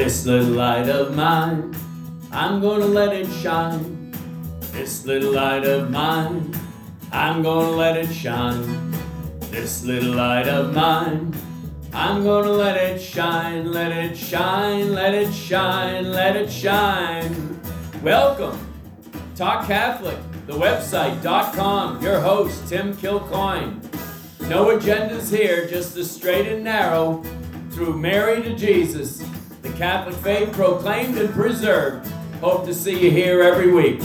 This little light of mine, I'm gonna let it shine. This little light of mine, I'm gonna let it shine. This little light of mine, I'm gonna let it shine, let it shine, let it shine, let it shine. Welcome, Talk Catholic, the website.com, your host, Tim Kilcoyne. No agendas here, just the straight and narrow, through Mary to Jesus, the Catholic faith proclaimed and preserved. Hope to see you here every week.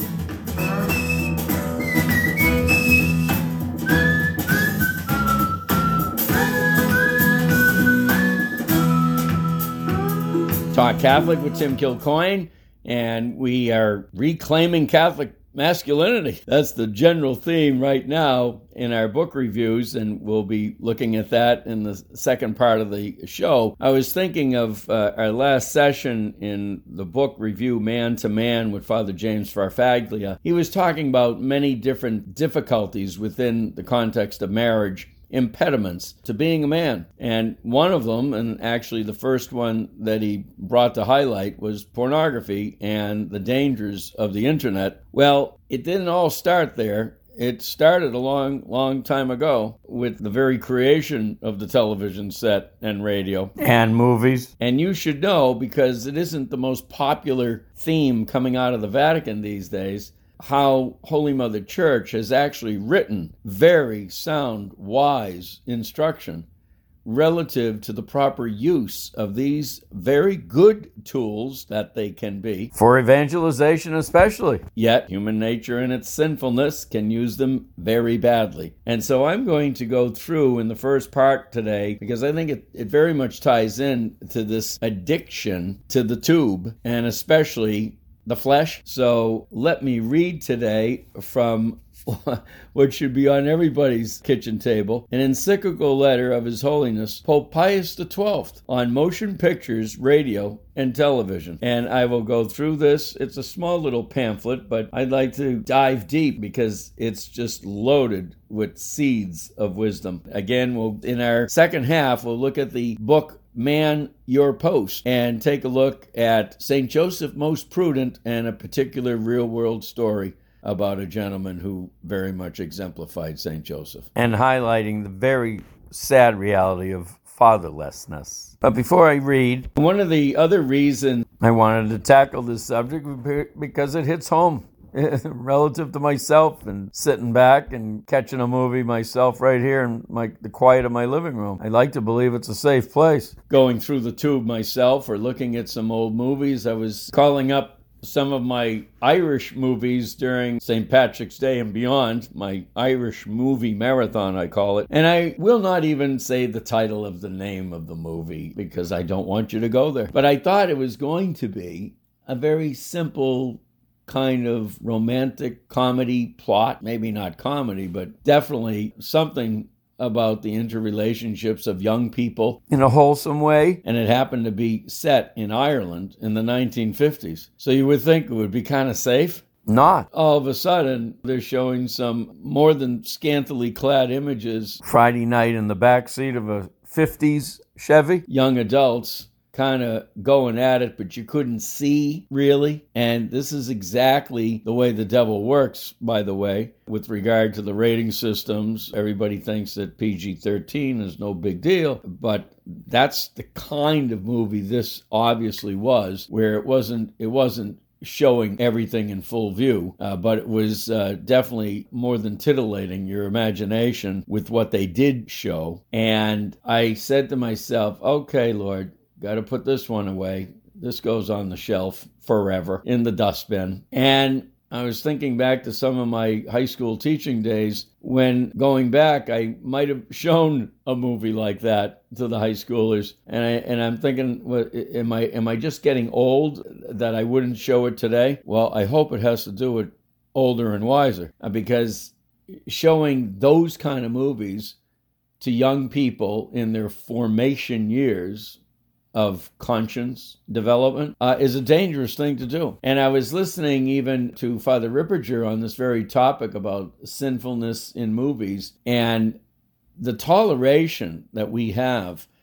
Talk Catholic with Tim Kilcoyne, and we are reclaiming Catholic masculinity. That's the general theme right now in our book reviews, and we'll be looking at that in the second part of the show. I was thinking of our last session in the book review, Man to Man, with Father James Farfaglia. He was talking about many different difficulties within the context of marriage, impediments to being a man. And one of them, and actually the first one that he brought to highlight, was pornography and the dangers of the internet. Well, it didn't all start there. It started a long time ago with the very creation of the television set and radio and movies. And you should know, because it isn't the most popular theme coming out of the Vatican these days, how Holy Mother Church has actually written very sound, wise instruction relative to the proper use of these very good tools that they can be, for evangelization especially. Yet, human nature and its sinfulness can use them very badly. And so I'm going to go through in the first part today, because I think it very much ties in to this addiction to the tube, and especially the flesh. So let me read today from what should be on everybody's kitchen table, an encyclical letter of His Holiness Pope Pius XII on motion pictures, radio, and television. And I will go through this. It's a small little pamphlet, but I'd like to dive deep because it's just loaded with seeds of wisdom. Again, in our second half, we'll look at the book Man Your Post and take a look at St. Joseph Most Prudent and a particular real-world story about a gentleman who very much exemplified St. Joseph, and highlighting the very sad reality of fatherlessness. But before I read, one of the other reasons I wanted to tackle this subject because it hits home relative to myself, and sitting back and catching a movie myself right here in the quiet of my living room. I like to believe it's a safe place. Going through the tube myself or looking at some old movies, I was calling up some of my Irish movies during St. Patrick's Day and beyond, my Irish movie marathon, I call it. And I will not even say the title of the name of the movie because I don't want you to go there. But I thought it was going to be a very simple kind of romantic comedy plot, maybe not comedy, but definitely something about the interrelationships of young people in a wholesome way. And it happened to be set in Ireland in the 1950s. So you would think it would be kind of safe. Not. All of a sudden, they're showing some more than scantily clad images Friday night in the back seat of a 50s Chevy. Young adults kind of going at it, but you couldn't see really. And this is exactly the way the devil works, by the way, with regard to the rating systems. Everybody thinks that PG-13 is no big deal, but that's the kind of movie this obviously was, where it wasn't showing everything in full view, but it was definitely more than titillating your imagination with what they did show. And I said to myself, okay, Lord, got to put this one away. This goes on the shelf forever in the dustbin. And I was thinking back to some of my high school teaching days when, going back, I might have shown a movie like that to the high schoolers. And I'm thinking, well, am I just getting old that I wouldn't show it today? Well, I hope it has to do with older and wiser, because showing those kind of movies to young people in their formation years of conscience development is a dangerous thing to do. And I was listening even to Father Ripperger on this very topic about sinfulness in movies and the toleration that we have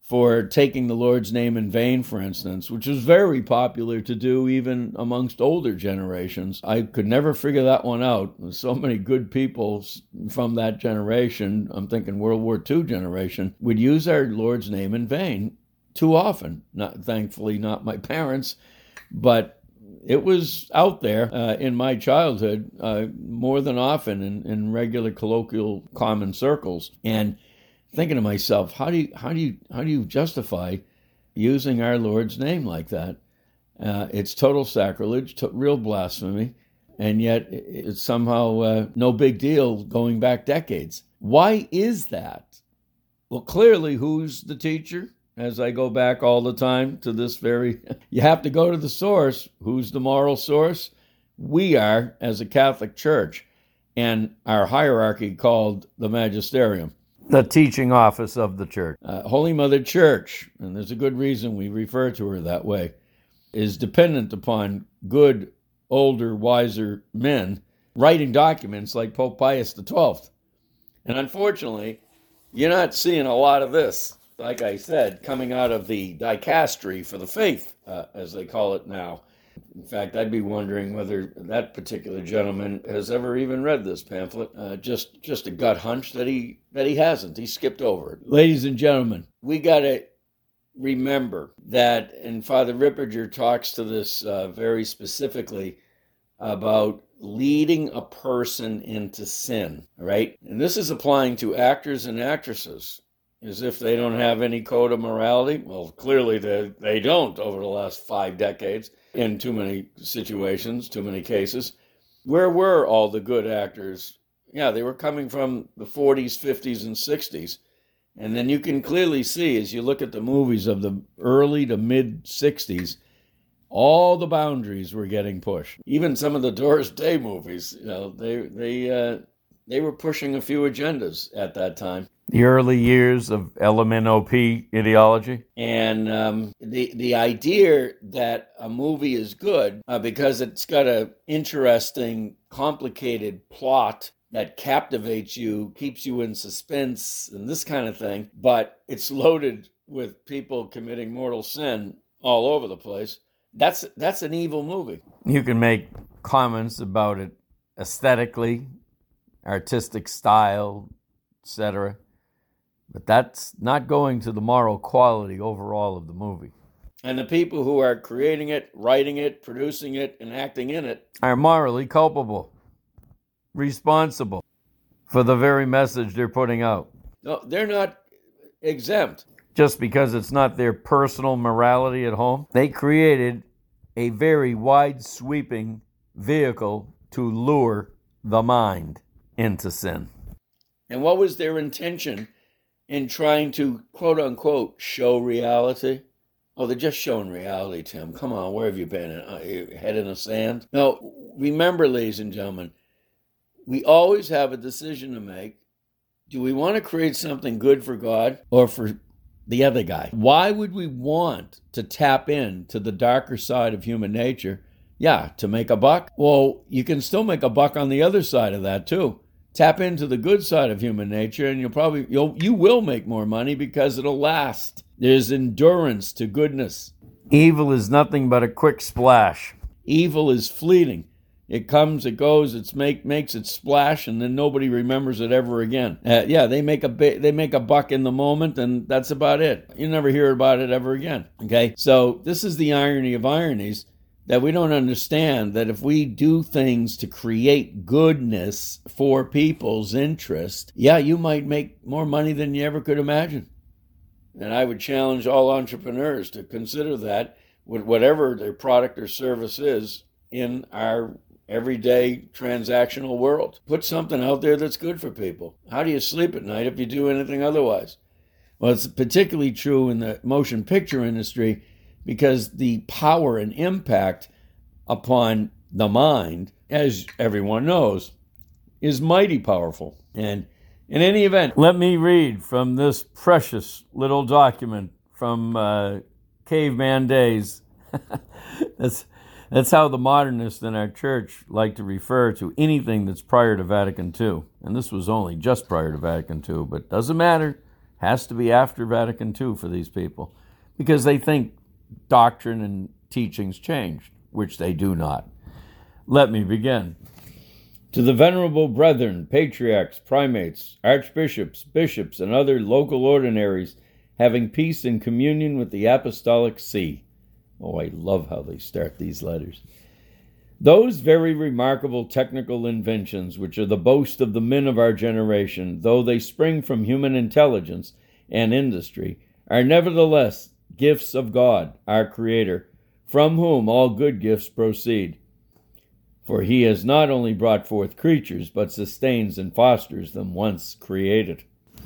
for taking the Lord's name in vain, for instance, which was very popular to do even amongst older generations. I could never figure that one out. There's so many good people from that generation, I'm thinking World War II generation, would use our Lord's name in vain too often. Thankfully, not my parents, but it was out there in my childhood more than often in regular colloquial common circles. And thinking to myself, how do you justify using our Lord's name like that? It's total sacrilege, real blasphemy, and yet it's somehow no big deal going back decades. Why is that? Well, clearly, who's the teacher? As I go back all the time to this you have to go to the source. Who's the moral source? We are, as a Catholic Church, and our hierarchy called the magisterium, the teaching office of the Church. Holy Mother Church, and there's a good reason we refer to her that way, is dependent upon good, older, wiser men writing documents like Pope Pius XII. And unfortunately, you're not seeing a lot of this, like I said, coming out of the dicastery for the faith, as they call it now. In fact, I'd be wondering whether that particular gentleman has ever even read this pamphlet. Just a gut hunch that he hasn't. He skipped over it. Ladies and gentlemen, we got to remember that, and Father Ripperger talks to this very specifically about leading a person into sin, right? And this is applying to actors and actresses, as if they don't have any code of morality. Well, clearly they don't over the last 5 decades in too many situations, too many cases. Where were all the good actors? Yeah, they were coming from the 40s, 50s, and 60s. And then you can clearly see, as you look at the movies of the early to mid-60s, all the boundaries were getting pushed. Even some of the Doris Day movies, they were pushing a few agendas at that time. The early years of LMNOP ideology. And the idea that a movie is good because it's got an interesting, complicated plot that captivates you, keeps you in suspense, and this kind of thing, but it's loaded with people committing mortal sin all over the place, that's an evil movie. You can make comments about it aesthetically, artistic style, etc., but that's not going to the moral quality overall of the movie. And the people who are creating it, writing it, producing it, and acting in it are morally culpable, responsible for the very message they're putting out. No, they're not exempt. Just because it's not their personal morality at home, they created a very wide-sweeping vehicle to lure the mind into sin. And what was their intention in trying to, quote-unquote, show reality? Oh, they're just showing reality, Tim. Come on, where have you been? Your head in the sand? No, remember, ladies and gentlemen, we always have a decision to make. Do we want to create something good for God or for the other guy? Why would we want to tap into the darker side of human nature? Yeah, to make a buck? Well, you can still make a buck on the other side of that, too. Tap into the good side of human nature, and you will make more money because it'll last. There's endurance to goodness. Evil is nothing but a quick splash. Evil is fleeting. It comes, it goes, makes it splash, and then nobody remembers it ever again. They make a buck in the moment, and that's about it. You never hear about it ever again. Okay, so this is the irony of ironies, that we don't understand that if we do things to create goodness for people's interest, you might make more money than you ever could imagine. And I would challenge all entrepreneurs to consider that with whatever their product or service is in our everyday transactional world. Put something out there that's good for people. How do you sleep at night if you do anything otherwise? Well, it's particularly true in the motion picture industry, because the power and impact upon the mind, as everyone knows, is mighty powerful. And in any event, let me read from this precious little document from caveman days. That's how the modernists in our church like to refer to anything that's prior to Vatican II. And this was only just prior to Vatican II, but doesn't matter. Has to be after Vatican II for these people, because they think doctrine and teachings changed, which they do not. Let me begin. To the venerable brethren, patriarchs, primates, archbishops, bishops, and other local ordinaries, having peace and communion with the Apostolic See. Oh, I love how they start these letters. Those very remarkable technical inventions which are the boast of the men of our generation, though they spring from human intelligence and industry, are nevertheless gifts of God, our Creator, from whom all good gifts proceed. For he has not only brought forth creatures, but sustains and fosters them once created.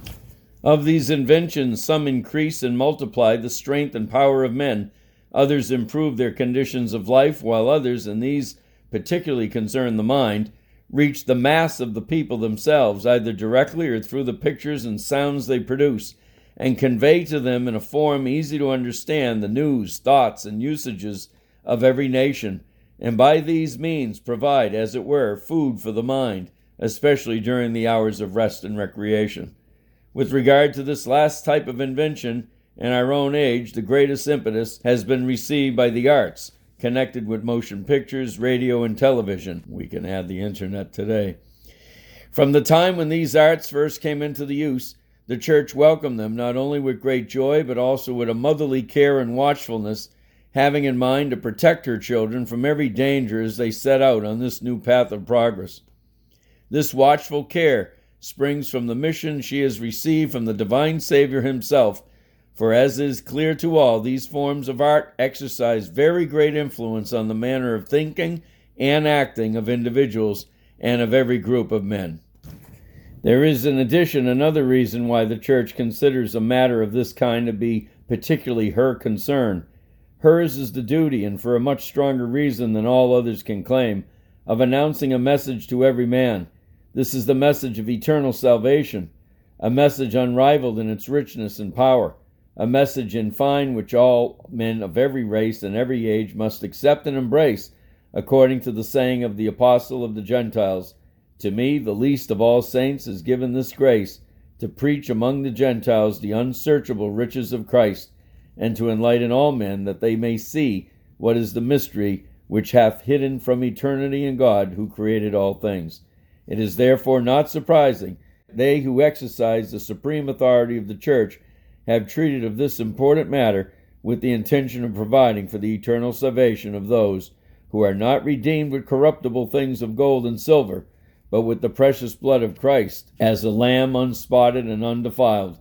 Of these inventions, some increase and multiply the strength and power of men, others improve their conditions of life, while others, and these particularly concern the mind, reach the mass of the people themselves, either directly or through the pictures and sounds they produce, and convey to them in a form easy to understand the news, thoughts, and usages of every nation, and by these means provide, as it were, food for the mind, especially during the hours of rest and recreation. With regard to this last type of invention, in our own age, the greatest impetus has been received by the arts, connected with motion pictures, radio, and television. We can add the internet today. From the time when these arts first came into the use, the Church welcomed them not only with great joy, but also with a motherly care and watchfulness, having in mind to protect her children from every danger as they set out on this new path of progress. This watchful care springs from the mission she has received from the divine Savior himself, for as is clear to all, these forms of art exercise very great influence on the manner of thinking and acting of individuals and of every group of men. There is, in addition, another reason why the Church considers a matter of this kind to be particularly her concern. Hers is the duty, and for a much stronger reason than all others can claim, of announcing a message to every man. This is the message of eternal salvation, a message unrivaled in its richness and power, a message, in fine, which all men of every race and every age must accept and embrace, according to the saying of the Apostle of the Gentiles, "To me, the least of all saints, is given this grace, to preach among the Gentiles the unsearchable riches of Christ, and to enlighten all men, that they may see what is the mystery which hath hidden from eternity in God, who created all things." It is therefore not surprising they who exercise the supreme authority of the Church have treated of this important matter with the intention of providing for the eternal salvation of those who are not redeemed with corruptible things of gold and silver, but with the precious blood of Christ, as a lamb unspotted and undefiled.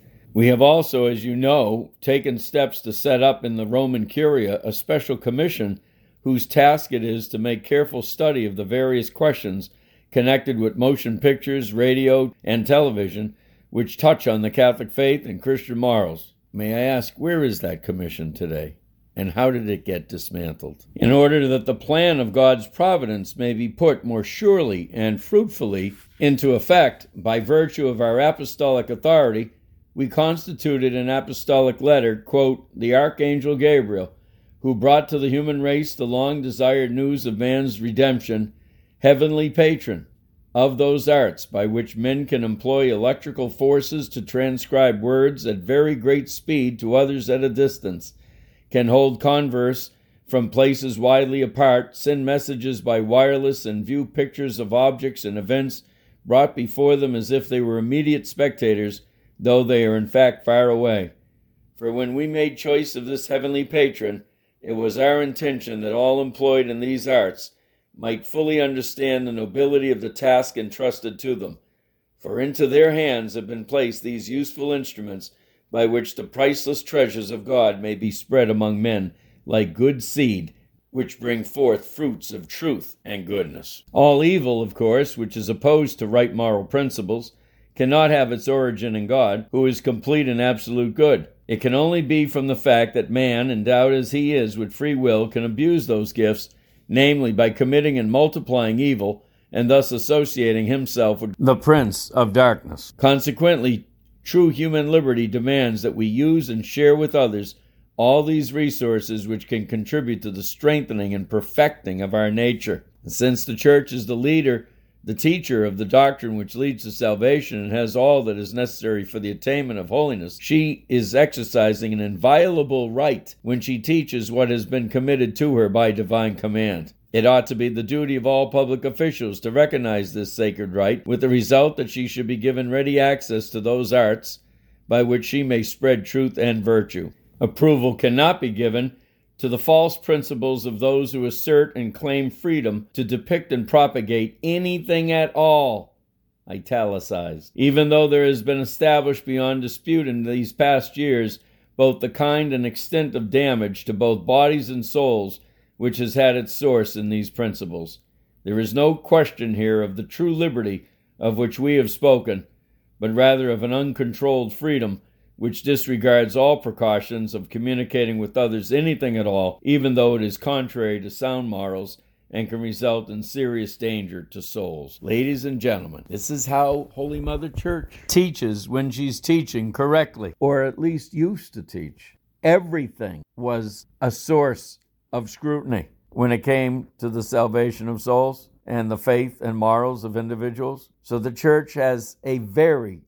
We have also, as you know, taken steps to set up in the Roman Curia a special commission whose task it is to make careful study of the various questions connected with motion pictures, radio, and television, which touch on the Catholic faith and Christian morals. May I ask, where is that commission today? And how did it get dismantled? In order that the plan of God's providence may be put more surely and fruitfully into effect by virtue of our apostolic authority, we constituted an apostolic letter, quote, the Archangel Gabriel, who brought to the human race the long-desired news of man's redemption, heavenly patron of those arts by which men can employ electrical forces to transcribe words at very great speed to others at a distance, can hold converse from places widely apart, send messages by wireless, and view pictures of objects and events brought before them as if they were immediate spectators, though they are in fact far away. For when we made choice of this heavenly patron, it was our intention that all employed in these arts might fully understand the nobility of the task entrusted to them. For into their hands have been placed these useful instruments by which the priceless treasures of God may be spread among men like good seed, which bring forth fruits of truth and goodness. All evil, of course, which is opposed to right moral principles, cannot have its origin in God, who is complete and absolute good. It can only be from the fact that man, endowed as he is with free will, can abuse those gifts, namely by committing and multiplying evil, and thus associating himself with the prince of darkness. Consequently, true human liberty demands that we use and share with others all these resources which can contribute to the strengthening and perfecting of our nature. And since the Church is the leader the teacher of the doctrine which leads to salvation and has all that is necessary for the attainment of holiness, she is exercising an inviolable right when she teaches what has been committed to her by divine command. It ought to be the duty of all public officials to recognize this sacred right, with the result that she should be given ready access to those arts by which she may spread truth and virtue. Approval cannot be given to the false principles of those who assert and claim freedom to depict and propagate anything at all, italicized, even though there has been established beyond dispute in these past years both the kind and extent of damage to both bodies and souls which has had its source in these principles. There is no question here of the true liberty of which we have spoken, but rather of an uncontrolled freedom which disregards all precautions of communicating with others anything at all, even though it is contrary to sound morals and can result in serious danger to souls. Ladies and gentlemen, this is how Holy Mother Church teaches when she's teaching correctly, or at least used to teach. Everything was a source of scrutiny when it came to the salvation of souls and the faith and morals of individuals. So the church has a very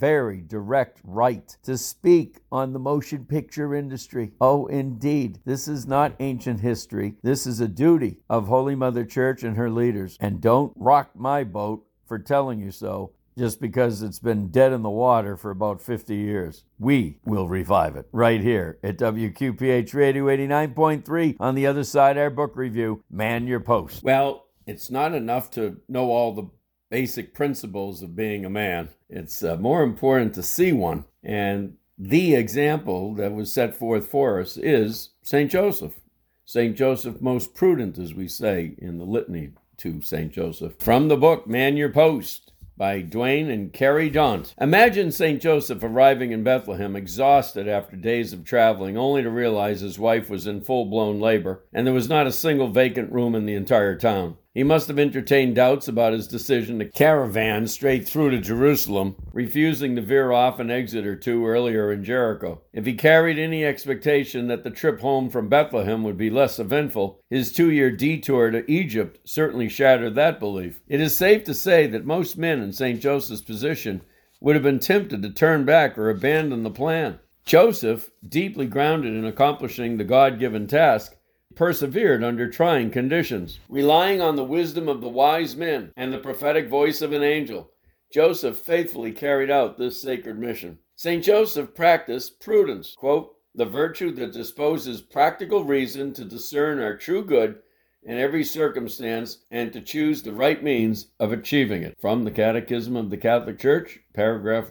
direct right to speak on the motion picture industry. Oh, indeed. This is not ancient history. This is a duty of Holy Mother Church and her leaders. And don't rock my boat for telling you so just because it's been dead in the water for about 50 years. We will revive it right here at WQPH Radio 89.3. On the other side, our book review, Man Your Post. Well, it's not enough to know all the basic principles of being a man. It's more important to see one. And the example that was set forth for us is St. Joseph. St. Joseph, most prudent, as we say in the litany to St. Joseph. From the book, Man Your Post, by Dwayne and Carrie Daunt. Imagine St. Joseph arriving in Bethlehem exhausted after days of traveling, only to realize his wife was in full-blown labor, and there was not a single vacant room in the entire town. He must have entertained doubts about his decision to caravan straight through to Jerusalem, refusing to veer off an exit or two earlier in Jericho. If he carried any expectation that the trip home from Bethlehem would be less eventful, his 2-year detour to Egypt certainly shattered that belief. It is safe to say that most men in St. Joseph's position would have been tempted to turn back or abandon the plan. Joseph, deeply grounded in accomplishing the God-given task, persevered under trying conditions. Relying on the wisdom of the wise men and the prophetic voice of an angel, Joseph faithfully carried out this sacred mission. St. Joseph practiced prudence, quote, the virtue that disposes practical reason to discern our true good in every circumstance and to choose the right means of achieving it. From the Catechism of the Catholic Church, paragraph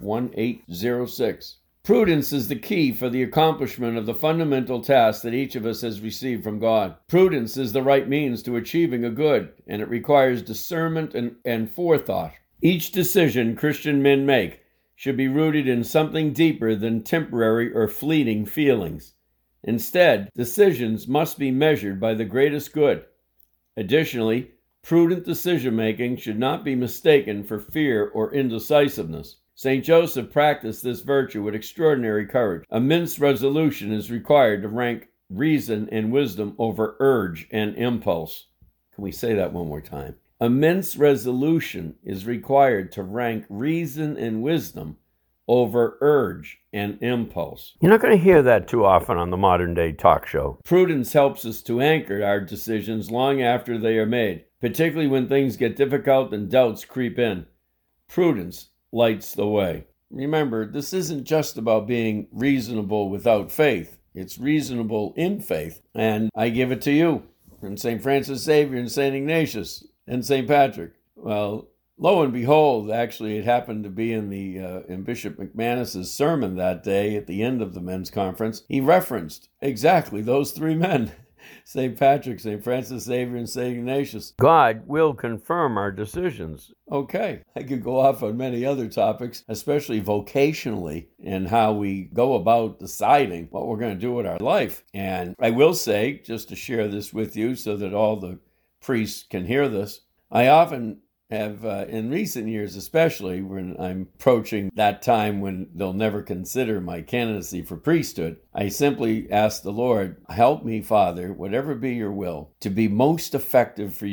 1806. Prudence is the key for the accomplishment of the fundamental task that each of us has received from God. Prudence is the right means to achieving a good, and it requires discernment and forethought. Each decision Christian men make should be rooted in something deeper than temporary or fleeting feelings. Instead, decisions must be measured by the greatest good. Additionally, prudent decision-making should not be mistaken for fear or indecisiveness. St. Joseph practiced this virtue with extraordinary courage. Immense resolution is required to rank reason and wisdom over urge and impulse. Can we say that one more time? Immense resolution is required to rank reason and wisdom over urge and impulse. You're not going to hear that too often on the modern-day talk show. Prudence helps us to anchor our decisions long after they are made, particularly when things get difficult and doubts creep in. Prudence lights the way. Remember, this isn't just about being reasonable without faith. It's reasonable in faith. And I give it to you from St. Francis Xavier and St. Ignatius and St. Patrick. Well, lo and behold, actually it happened to be in Bishop McManus's sermon that day at the end of the men's conference. He referenced exactly those three men. St. Patrick, St. Francis Xavier, and St. Ignatius. God will confirm our decisions. Okay, I could go off on many other topics, especially vocationally, and how we go about deciding what we're going to do with our life. And I will say, just to share this with you so that all the priests can hear this, I often have, in recent years especially, when I'm approaching that time when they'll never consider my candidacy for priesthood, I simply ask the Lord, help me, Father, whatever be your will, to be most effective for you.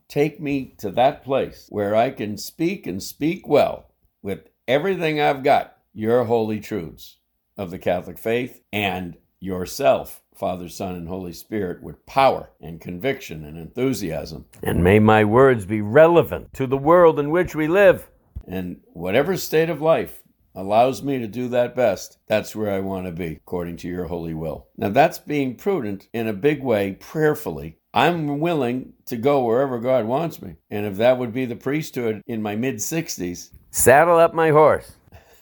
take me to that place where I can speak and speak well with everything I've got, your holy truths of the Catholic faith and yourself, Father, Son, and Holy Spirit, with power and conviction and enthusiasm. And may my words be relevant to the world in which we live. And whatever state of life allows me to do that best, that's where I want to be, according to your holy will. Now, that's being prudent in a big way, prayerfully. I'm willing to go wherever God wants me. And if that would be the priesthood in my mid-60s, saddle up my horse.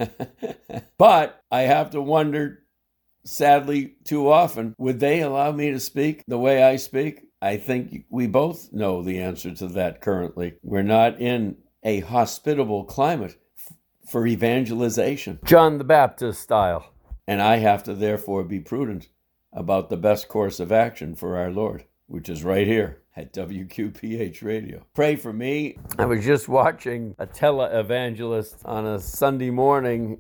But I have to wonder, sadly, too often, would they allow me to speak the way I speak? I think we both know the answer to that currently. We're not in a hospitable climate for evangelization, John the Baptist style. And I have to therefore be prudent about the best course of action for our Lord, which is right here at WQPH Radio. Pray for me. I was just watching a televangelist on a Sunday morning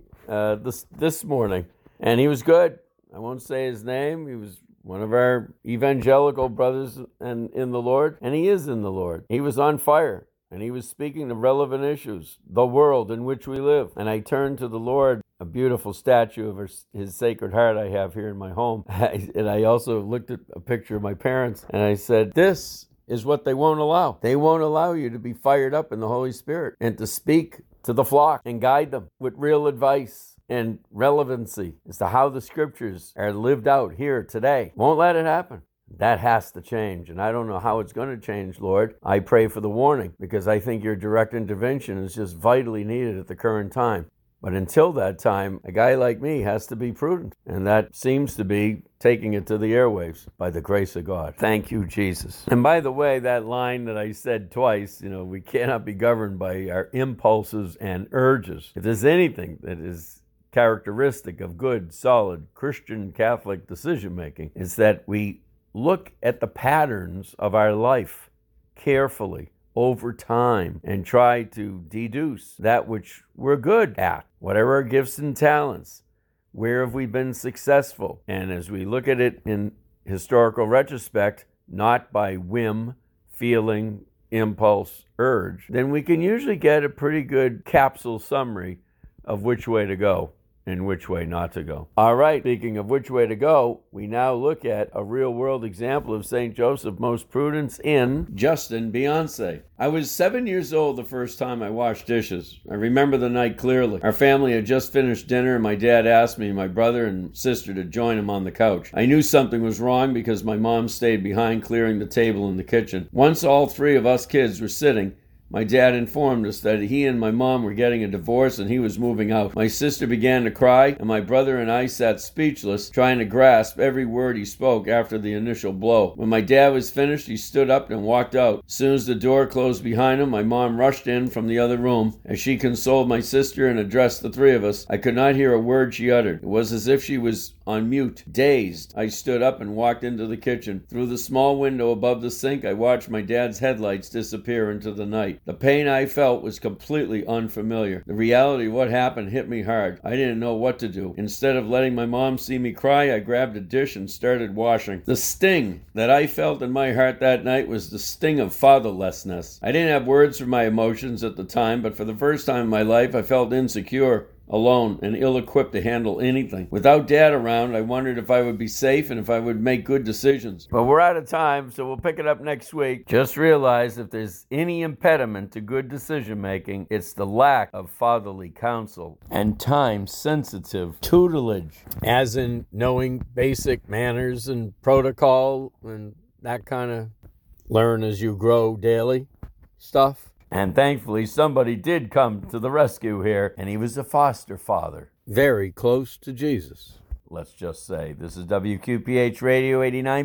this morning, and he was good. I won't say his name. He was one of our evangelical brothers in the Lord, and he is in the Lord. He was on fire, and he was speaking of relevant issues, the world in which we live. And I turned to the Lord, a beautiful statue of his Sacred Heart I have here in my home. And I also looked at a picture of my parents, and I said, this is what they won't allow. They won't allow you to be fired up in the Holy Spirit and to speak to the flock and guide them with real advice and relevancy as to how the scriptures are lived out here today. Won't let it happen. That has to change, and I don't know how it's going to change, Lord. I pray for the warning, because I think your direct intervention is just vitally needed at the current time. But until that time, a guy like me has to be prudent, and that seems to be taking it to the airwaves by the grace of God. Thank you, Jesus. And by the way, that line that I said twice, we cannot be governed by our impulses and urges. If there's anything that is characteristic of good, solid Christian Catholic decision-making, it's that we look at the patterns of our life carefully over time and try to deduce that which we're good at, whatever our gifts and talents. Where have we been successful? And as we look at it in historical retrospect, not by whim, feeling, impulse, urge, then we can usually get a pretty good capsule summary of which way to go and which way not to go. All right, speaking of which way to go, we now look at a real-world example of St. Joseph Most Prudence in Justin Beyonce. I was 7 years old the first time I washed dishes. I remember the night clearly. Our family had just finished dinner, and my dad asked me, my brother, and sister to join him on the couch. I knew something was wrong because my mom stayed behind clearing the table in the kitchen. Once all three of us kids were sitting, my dad informed us that he and my mom were getting a divorce and he was moving out. My sister began to cry, and my brother and I sat speechless, trying to grasp every word he spoke after the initial blow. When my dad was finished, he stood up and walked out. As soon as the door closed behind him, my mom rushed in from the other room. As she consoled my sister and addressed the three of us, I could not hear a word she uttered. It was as if she was on mute. Dazed, I stood up and walked into the kitchen. Through the small window above the sink, I watched my dad's headlights disappear into the night. The pain I felt was completely unfamiliar. The reality of what happened hit me hard. I didn't know what to do. Instead of letting my mom see me cry, I grabbed a dish and started washing. The sting that I felt in my heart that night was the sting of fatherlessness. I didn't have words for my emotions at the time, but for the first time in my life, I felt insecure, alone, and ill-equipped to handle anything. Without Dad around, I wondered if I would be safe and if I would make good decisions. But we're out of time, so we'll pick it up next week. Just realize if there's any impediment to good decision-making, it's the lack of fatherly counsel and time-sensitive tutelage, as in knowing basic manners and protocol and that kind of learn as you grow daily stuff. And thankfully, somebody did come to the rescue here, and he was a foster father. Very close to Jesus, let's just say. This is WQPH Radio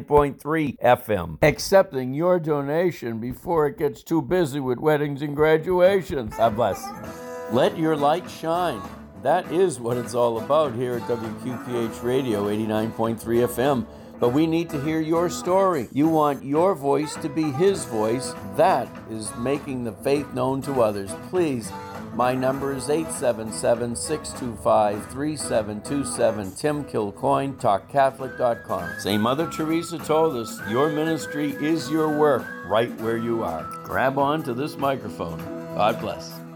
89.3 FM. Accepting your donation before it gets too busy with weddings and graduations. God bless. Let your light shine. That is what it's all about here at WQPH Radio 89.3 FM. But we need to hear your story. You want your voice to be his voice. That is making the faith known to others. Please My number is 877-625-3727. Tim Kilcoyne, TalkCatholic.com. St. Mother Teresa told us, your ministry is your work right where you are. Grab on to this microphone. God bless.